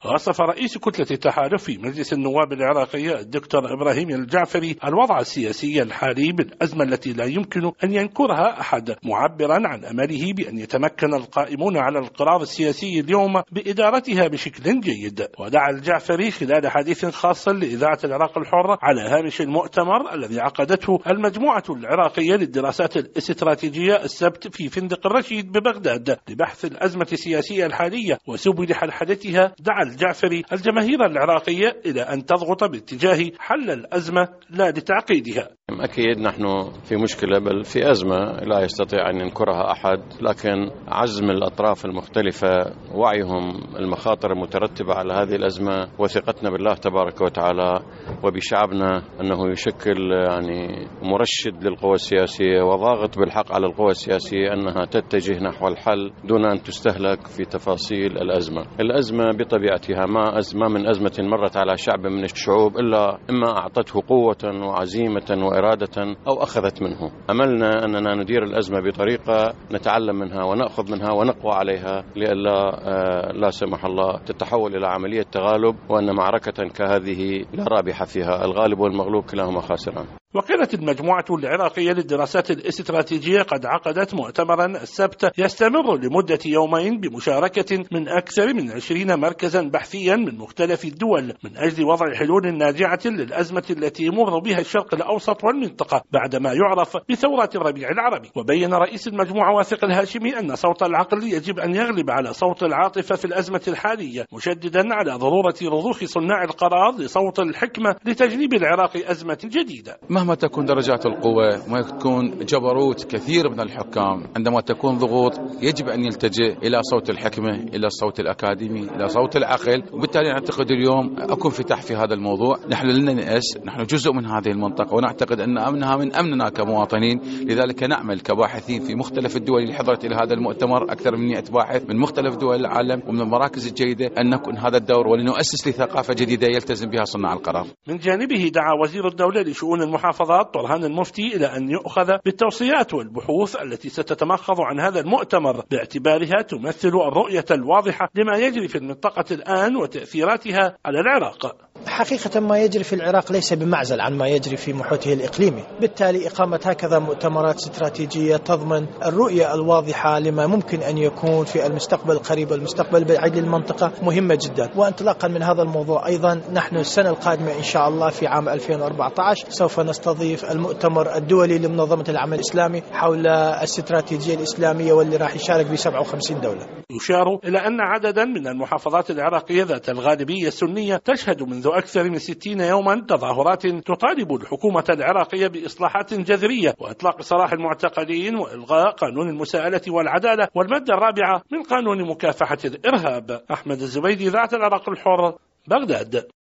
وصف رئيس كتلة التحالف في مجلس النواب العراقية الدكتور إبراهيم الجعفري الوضع السياسي الحالي بالأزمة التي لا يمكن أن ينكرها أحد، معبرا عن أمله بأن يتمكن القائمون على القرار السياسي اليوم بإدارتها بشكل جيد. ودعا الجعفري خلال حديث خاص لإذاعة العراق الحر على هامش المؤتمر الذي عقدته المجموعة العراقية للدراسات الاستراتيجية السبت في فندق الرشيد ببغداد لبحث الأزمة السياسية الحالية وسبل حلحلتها، دعا الجعفري الجماهير العراقية إلى أن تضغط باتجاه حل الأزمة لا لتعقيدها. أكيد نحن في مشكلة، بل في أزمة لا يستطيع أن ينكرها أحد، لكن عزم الأطراف المختلفة، وعيهم المخاطر المترتبة على هذه الأزمة، وثقتنا بالله تبارك وتعالى وبشعبنا أنه يشكل مرشد للقوى السياسية وضاغط بالحق على القوى السياسية أنها تتجه نحو الحل دون أن تستهلك في تفاصيل الأزمة. الأزمة بطبيعتها ما من أزمة مرت على شعب من الشعوب إلا إما أعطته قوة وعزيمة وإرادة أو أخذت منه. أملنا أننا ندير الأزمة بطريقة نتعلم منها ونأخذ منها ونقوى عليها لئلا لا سمح الله تتحول إلى عملية تغالب، وأن معركة كهذه لا رابح فيها، الغالب والمغلوب كلاهما خاسران. وكانت المجموعة العراقية للدراسات الاستراتيجية قد عقدت مؤتمرا السبت يستمر لمدة يومين بمشاركة من أكثر من 20 مركزا بحثيا من مختلف الدول من أجل وضع حلول ناجعة للأزمة التي يمر بها الشرق الأوسط والمنطقة بعد ما يعرف بثورة الربيع العربي. وبين رئيس المجموعة واثق الهاشمي أن صوت العقل يجب أن يغلب على صوت العاطفة في الأزمة الحالية، مشددا على ضرورة رضوخ صناع القرار لصوت الحكمة لتجنيب العراق أزمة جديدة. مهما تكون درجات القوة، ما تكون جبروت كثير من الحكام، عندما تكون ضغوط يجب أن يلتجئ إلى صوت الحكمة، إلى الصوت الأكاديمي، إلى صوت العقل. وبالتالي نعتقد اليوم أكون انفتاح في هذا الموضوع. نحن لنا نأس، نحن جزء من هذه المنطقة، ونعتقد أن أمنها من أمننا كمواطنين. لذلك نعمل كباحثين في مختلف الدول اللي حضرت إلى هذا المؤتمر، أكثر من 100 باحث من مختلف دول العالم ومن المراكز الجيدة، أن نكون هذا الدور ولنؤسس لثقافة جديدة يلتزم بها صناع القرار. من جانبه دعا وزير الدولة لشؤون المحافظات طرهان المفتي إلى أن يؤخذ بالتوصيات والبحوث التي ستتمخض عن هذا المؤتمر باعتبارها تمثل الرؤية الواضحة لما يجري في المنطقة الآن وتأثيراتها على العراق. حقيقة ما يجري في العراق ليس بمعزل عن ما يجري في محيطه الإقليمي، بالتالي إقامة هكذا مؤتمرات استراتيجية تضمن الرؤية الواضحة لما ممكن أن يكون في المستقبل القريب والمستقبل البعيد للمنطقة مهمة جدا. وانطلاقا من هذا الموضوع أيضا نحن السنة القادمة إن شاء الله في عام 2014 سوف نستضيف المؤتمر الدولي لمنظمة العمل الإسلامي حول الاستراتيجية الإسلامية، واللي راح يشارك ب 57 دولة. يشار إلى أن عددا من المحافظات العراقية ذات الغالبية السنية تشهد منذ أكثر من 60 يوما تظاهرات تطالب الحكومة العراقية بإصلاحات جذرية وإطلاق سراح المعتقلين وإلغاء قانون المساءلة والعدالة والمادة الرابعة من قانون مكافحة الإرهاب. أحمد الزبيدي، إذاعة العراق الحر، بغداد.